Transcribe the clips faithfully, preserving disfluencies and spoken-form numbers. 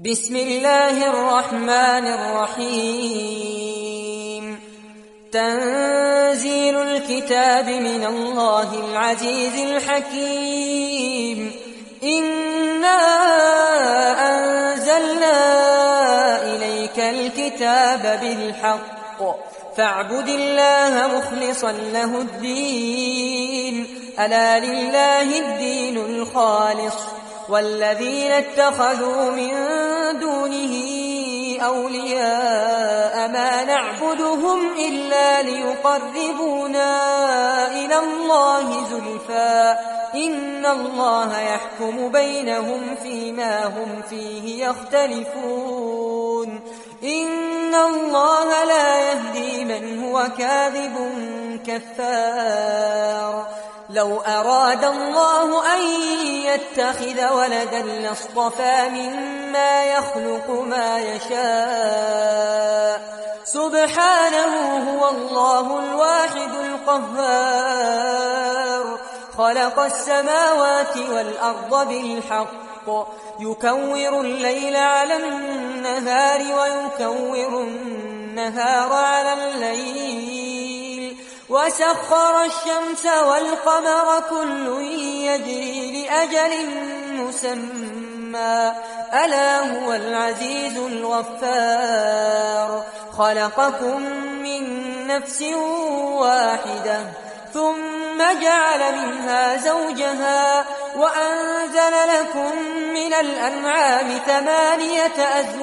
بسم الله الرحمن الرحيم. تنزيل الكتاب من الله العزيز الحكيم. إنا أنزلنا إليك الكتاب بالحق فاعبد الله مخلصا له الدين. ألا لله الدين الخالص والذين اتخذوا من دونه أولياء ما نعبدهم إلا ليقربونا إلى الله زلفى إن الله يحكم بينهم فيما هم فيه يختلفون. إن الله لا يهدي من هو كاذب كفار. لو أراد الله أن يتخذ ولدا لاصطفى مما يخلق ما يشاء سبحانه هو الله الواحد القهار. خلق السماوات والأرض بالحق يكور الليل على النهار ويكور النهار على الليل وسخر الشمس والقمر كل يجري لأجل مسمى ألا هو العزيز الغفار. خلقكم من نفس واحدة ثم جعل منها زوجها وأنزل لكم من الأنعام ثمانية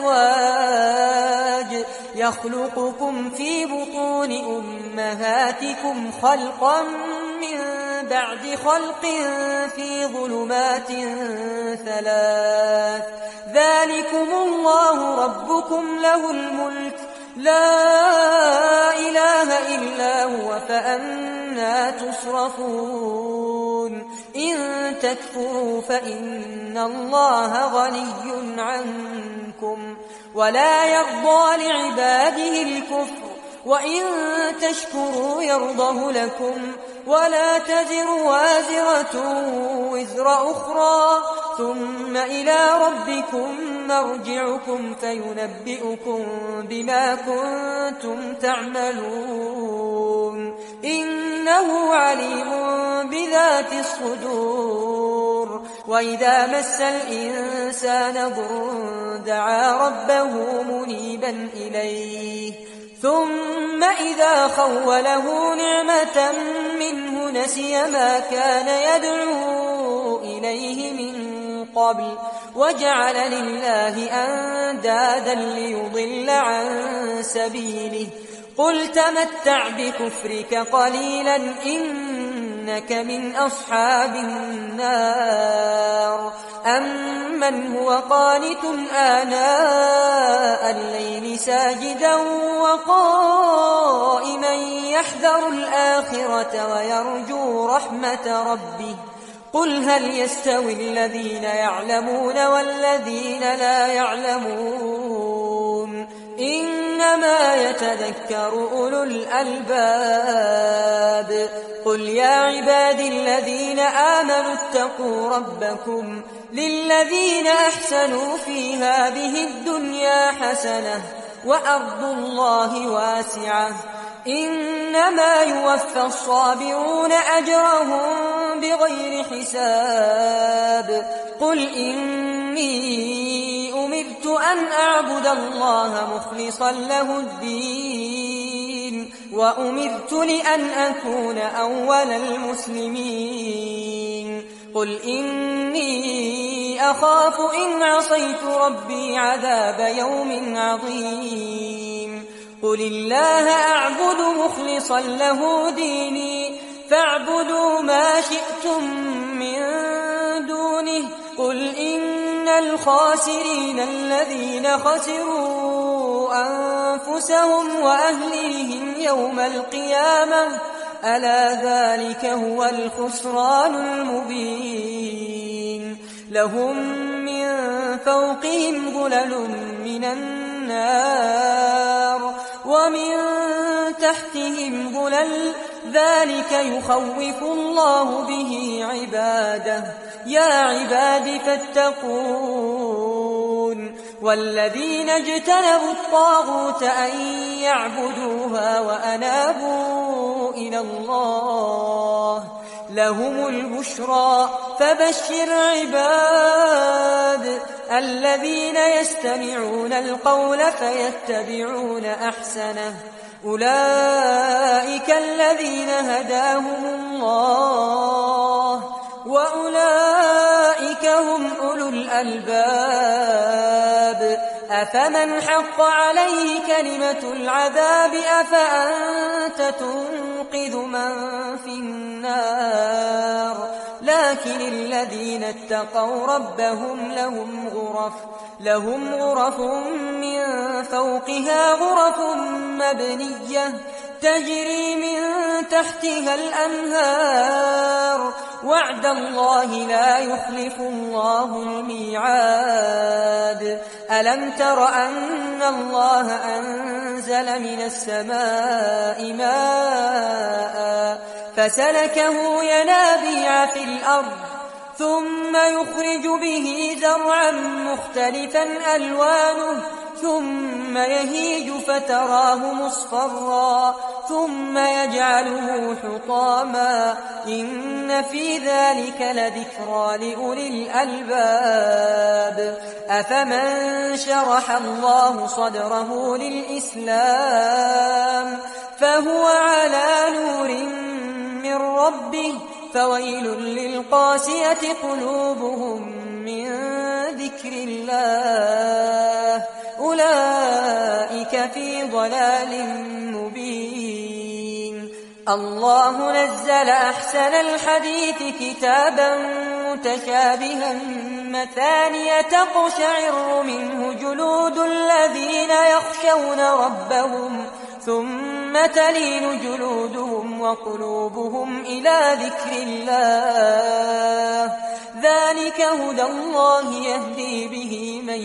أزواج يخلقكم في بطون أمهاتكم خلقا من بعد خلق في ظلمات ثلاث. ذلكم الله ربكم له الملك لا إله إلا هو فأنى تصرفون. إن تكفروا فإن الله غني عنكم ولا يرضى لعباده الكفر وإن تشكروا يرضه لكم ولا تزر وازرة وزر أخرى ثم إلى ربكم مرجعكم فينبئكم بما كنتم تعملون. إنه عليم بذات الصدور. وإذا مس الإنسان ضر دعا ربه منيبا إليه ثم إذا خوله نعمة منه نسي ما كان يدعو إليه من قبل وجعل لله أندادا ليضل عن سبيله. قل تمتع بكفرك قليلا إنك من أصحاب النار. أمن هو قانت آناء الليل ساجدا وقائما يحذر الآخرة ويرجو رحمة ربه. قل هل يستوي الذين يعلمون والذين لا يعلمون إنما يتذكر أولو الألباب. قل يا عبادي الذين آمنوا اتقوا ربكم للذين أحسنوا في هذه الدنيا حسنة وأرض الله واسعة إنما يوفى الصابرون أجرهم بغير حساب. قل إني أمرت أن أعبد الله مخلصا له الدين وأمرت لأن أكون أول المسلمين. قل إني أخاف إن عصيت ربي عذاب يوم عظيم. قل الله أعبد مخلصا له ديني فاعبدوا ما شئتم من دونه. قل إن الخاسرين الذين خسروا أنفسهم وأهليهم يوم القيامة ألا ذلك هو الخسران المبين. لهم من فوقهم ظلل من النار ومن تحتهم ظلل ذلك يخوف الله به عباده. يا عباد فاتقون والذين اجتنبوا الطاغوت أن يعبدوها وأنابوا إلى الله لهم البشرى فبشر عباد الذين يستمعون القول فيتبعون أحسنه أولئك الذين هداهم الله وأولئك هم أولو الألباب أفمن حق عليه كلمة العذاب أفأنت تنقذ من في النار لكن الذين اتقوا ربهم لهم غرف لهم غرف من فوقها غرف مبنية تجري من تحتها الأنهار وعد الله لا يخلف الله الميعاد ألم تر أن الله أنزل من السماء ماء فسلكه ينابيع في الأرض ثم يخرج به زرعا مختلفا ألوانه ثم يهيج فتراه مصفرا ثم يجعله حطاما إن في ذلك لذكرى لأولي الألباب أفمن شرح الله صدره للإسلام فهو على نور من ربه فويل للقاسية قلوبهم من ذكر الله أولئك في ضلال مبين الله نزل أحسن الحديث كتابا متشابها مثانية تقشعر منه جلود الذين يخشون ربهم ثم تلين جلودهم وقلوبهم إلى ذكر الله ذلك هدى الله يهدي به من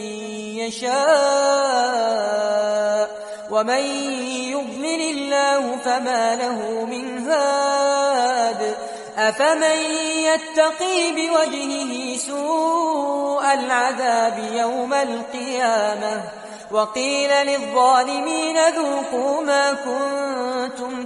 يشاء ومن يضلل الله فما له من هاد أفمن يتقي بوجهه سوء العذاب يوم القيامة وقيل للظالمين ذوقوا ما كنتم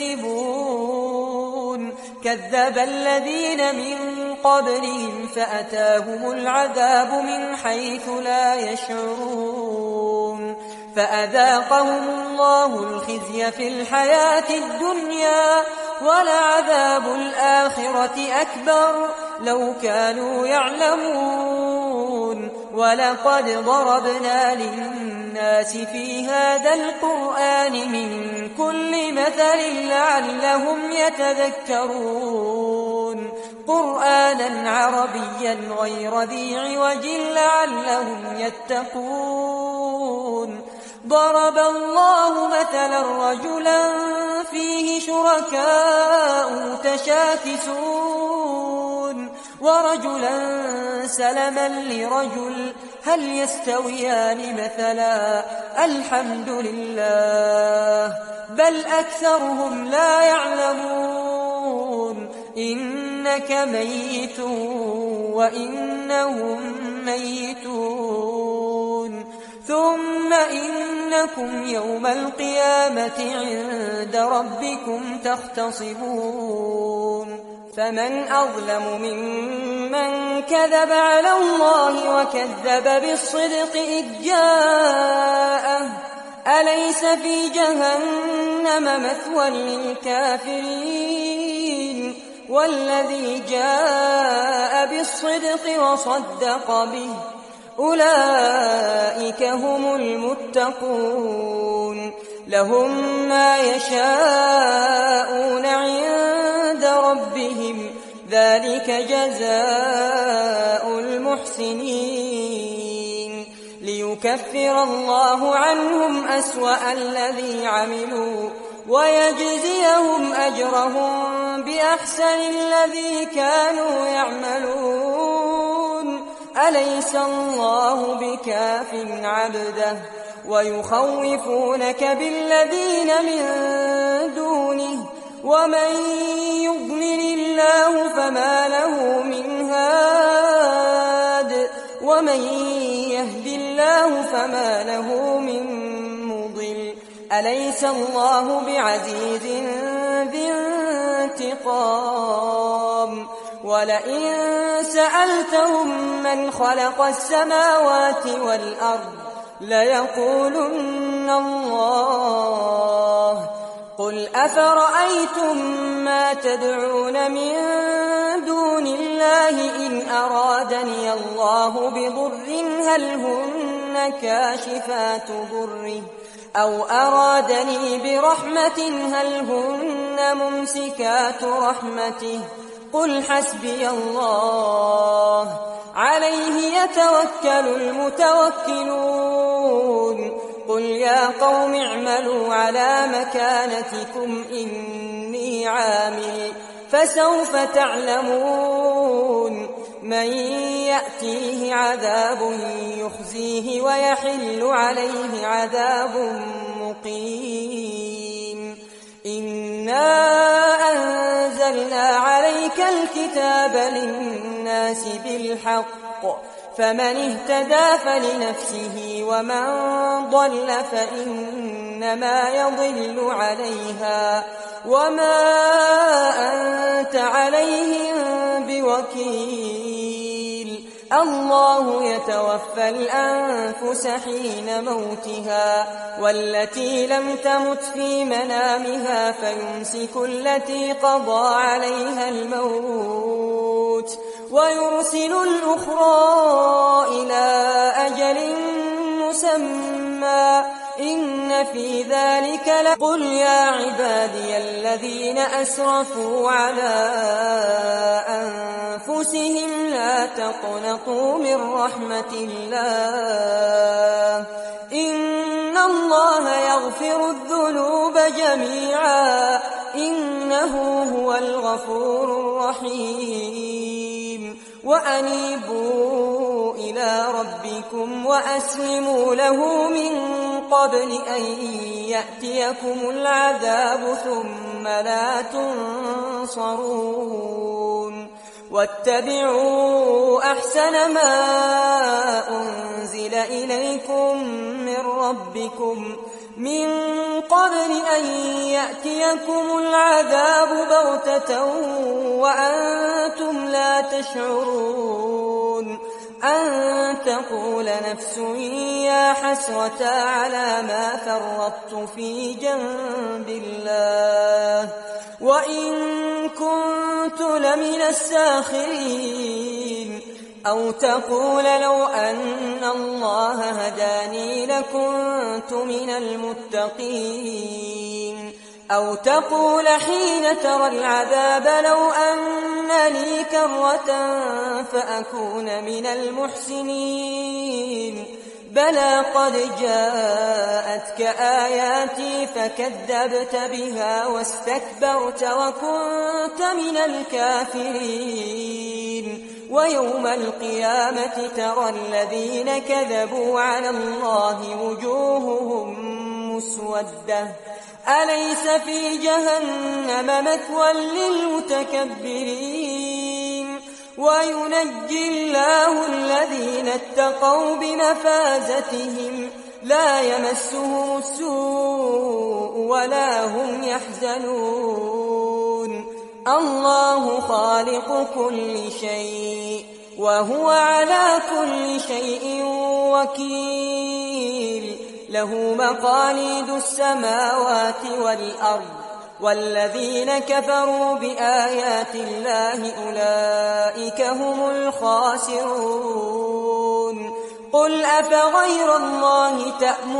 تكسبون كذب الذين من قبلهم فأتاهم العذاب من حيث لا يشعرون فأذاقهم الله الخزي في الحياة الدنيا ولعذاب الآخرة أكبر لو كانوا يعلمون ولقد ضربنا للناس في هذا القرآن من كل مثل لعلهم يتذكرون قرآنا عربيا غير ذي عوج لعلهم يتقون ضرب الله مثلا رجلا فيه شركاء متشاكسون ورجلا سلما لرجل هل يستويان مثلا الحمد لله بل أكثرهم لا يعلمون إنك ميت وإنهم ميتون ثم إنكم يوم القيامة عند ربكم تختصمون فمن أظلم ممن كذب على الله وكذب بالصدق إذ جاءه أليس في جهنم مثوى للكافرين والذي جاء بالصدق وصدق به أولئك هم المتقون لهم ما يشاءون عند ربهم ذلك جزاء المحسنين ليكفر الله عنهم أسوأ الذي عملوا ويجزيهم أجرهم بأحسن الذي كانوا يعملون أليس الله بكاف عبده ويخوفونك بالذين من دونه ومن يضلل الله فما له من هاد ومن يهد الله الله فما له من مضل أليس الله بعزيز ذي انتقام ولئن سألتهم من خلق السماوات والأرض ليقولن الله قل أفرأيتم ما تدعون من دون الله إن أرادني الله بضر هل هن كاشفات ضره أو أرادني برحمة هل هن ممسكات رحمته قل حسبي الله عليه يتوكل المتوكلون قل يا قوم اعملوا على مكانتكم إني عامل فسوف تعلمون من يأتيه عذاب يخزيه ويحل عليه عذاب مقيم إنا أنزلنا عليك الكتاب للناس بالحق فمن اهتدى فلنفسه ومن ضل فإنما يضل عليها وما أنت عليهم بوكيل الله يتوفى الأنفس حين موتها والتي لم تمت في منامها فيمسك التي قضى عليها الموت ويرسل الأخرى إلى أجل مسمى إن في ذلك لقل يا عبادي الذين أسرفوا على أنفسهم لا تقنطوا من رحمة الله إن الله يغفر الذنوب جميعا إنه هو الغفور الرحيم وأنيبوا إلى ربكم وأسلموا له من قبل أن يأتيكم العذاب ثم لا تنصرون واتبعوا أحسن ما أنزل إليكم من ربكم من قبل أن يأتيكم العذاب بغتة وأنتم لا تشعرون أن تقول نفس يا حسرة على ما فرطت في جنب الله وإن كنت لمن الساخرين أو تقول لو أن الله هداني لكنت من المتقين أو تقول حين ترى العذاب لو أن لي كرة فأكون من المحسنين بلى قد جاءتك آياتي فكذبت بها واستكبرت وكنت من الكافرين ويوم القيامة ترى الذين كذبوا على الله وجوههم مسودة أليس في جهنم مثوى للمتكبرين وينجي الله الذين اتقوا بمفازتهم لا يمسهم السوء ولا هم يحزنون الله خالق كل شيء وهو على كل شيء وكيل له مقاليد السماوات والأرض والذين كفروا بآيات الله أولئك هم الخاسرون قل أفغير الله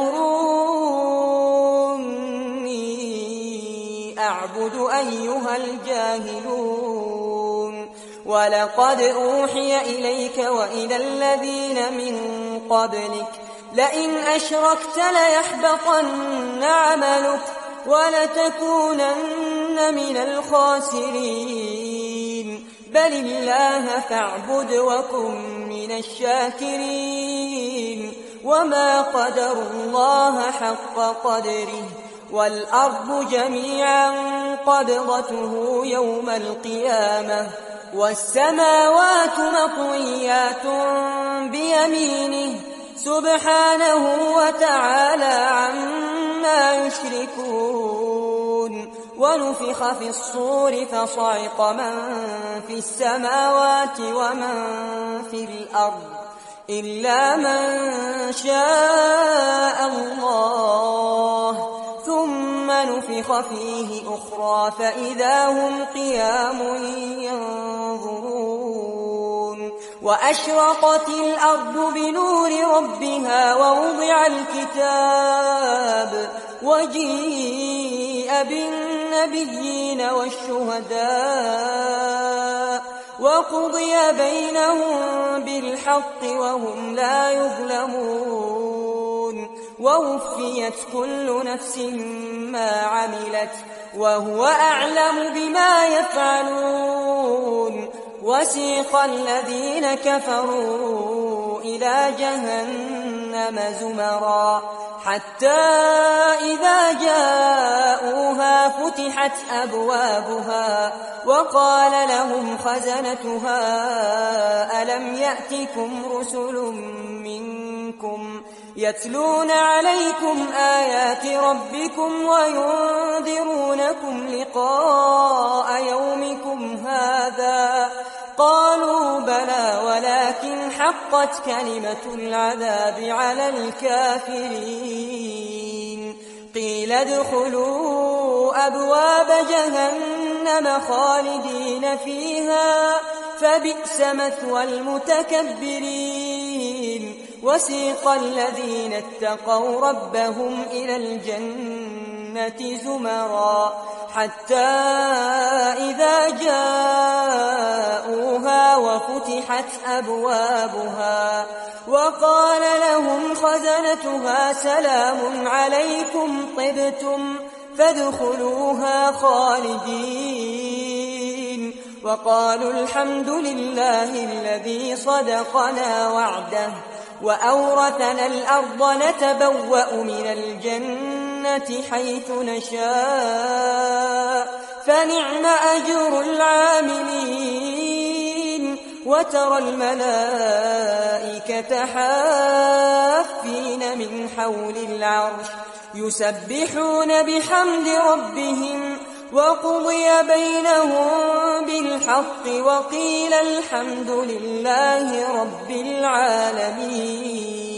تأمروني أعبد أيها الجاهلون ولقد أوحي إليك وإلى الذين من قبلك لئن أشركت ليحبطن عملك ولتكونن من الخاسرين بل الله فاعبد وكن من الشاكرين وما قدروا الله حق قدره والأرض جميعا قبضته يوم القيامة والسماوات مطويات بيمينه سبحانه وتعالى عما يشركون. ونفخ في الصور فصعق من في السماوات ومن في الأرض إلا من شاء الله، ثم نفخ فيه أخرى فإذا هم قيام ينظرون. وأشرقت الأرض بنور ربها ووضع الكتاب وجيء بالنبيين والشهداء وقضي بينهم بالحق وهم لا يظلمون. ووفيت كل نفس ما عملت وهو أعلم بما يفعلون. وسيق الذين كفروا إلى جهنم زمرا حتى إذا جاءوها فتحت أبوابها وقال لهم خزنتها ألم يأتكم رسل منكم يتلون عليكم آيات ربكم وينذرونكم لقاء يومكم هذا؟ قالوا بلى ولكن حقت كلمة العذاب على الكافرين. قيل ادخلوا أبواب جهنم خالدين فيها فبئس مثوى المتكبرين. وسيق الذين اتقوا ربهم إلى الجنة زمرا حتى إذا جاءوها وفتحت أبوابها وقال لهم خزنتها سلام عليكم طبتم فادخلوها خالدين. وقالوا الحمد لله الذي صدقنا وعده وأورثنا الأرض نتبوأ من الجنة حيث نشاء فنعم أجر العاملين. وترى الملائكة حافين من حول العرش يسبحون بحمد ربهم وقضي بينهم بالحق وقيل الحمد لله رب العالمين.